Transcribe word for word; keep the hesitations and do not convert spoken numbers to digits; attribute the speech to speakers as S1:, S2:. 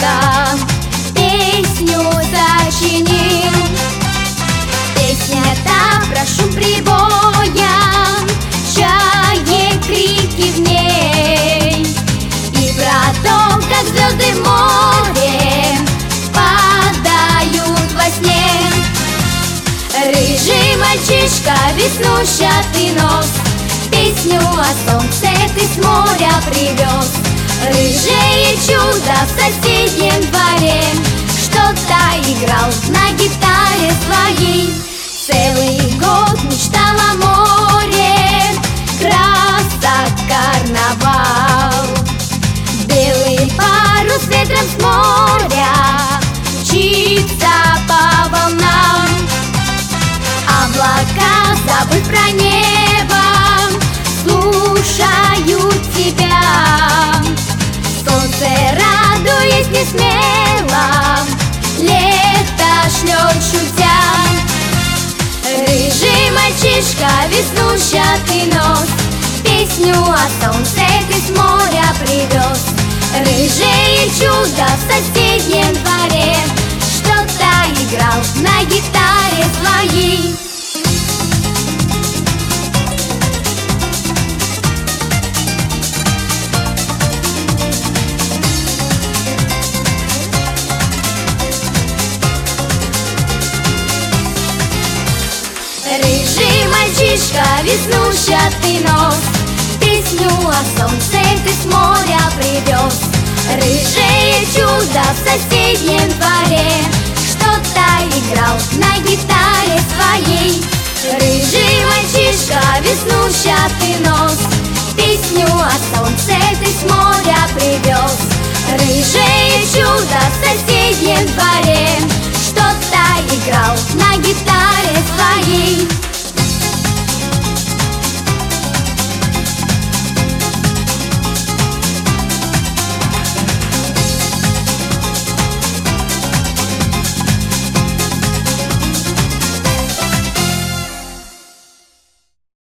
S1: мальчишка песню сочинил. Песня-то про шум прибоя, чаек крики в ней, и про то, как звезды в море падают во сне. Рыжий мальчишка, веснушчатый нос, песню о солнце ты с моря привез. Рыжее чудо в соседнем дворе что-то играл на гитаре своей. Целый год мечтал о море, красок карнавал. Белый парус ветром с моря мчится по волнам. Облака, забыв про небо, слушают тебя. Солнце, радуясь не смело, лето шлет шутя. Рыжий мальчишка, веснушчатый нос, песню о солнце ты с моря привез. Рыжее чудо в соседнем дворе что-то играл на гитаре своей. Рыжий мальчишка, веснушчатый нос, песню о солнце ты с моря привез. Рыжее чудо в соседнем дворе что-то играл на гитаре своей. Рыжий мальчишка, веснушчатый нос, песню о солнце ты с моря привез. Рыжее чудо в соседнем дворе что-то играл на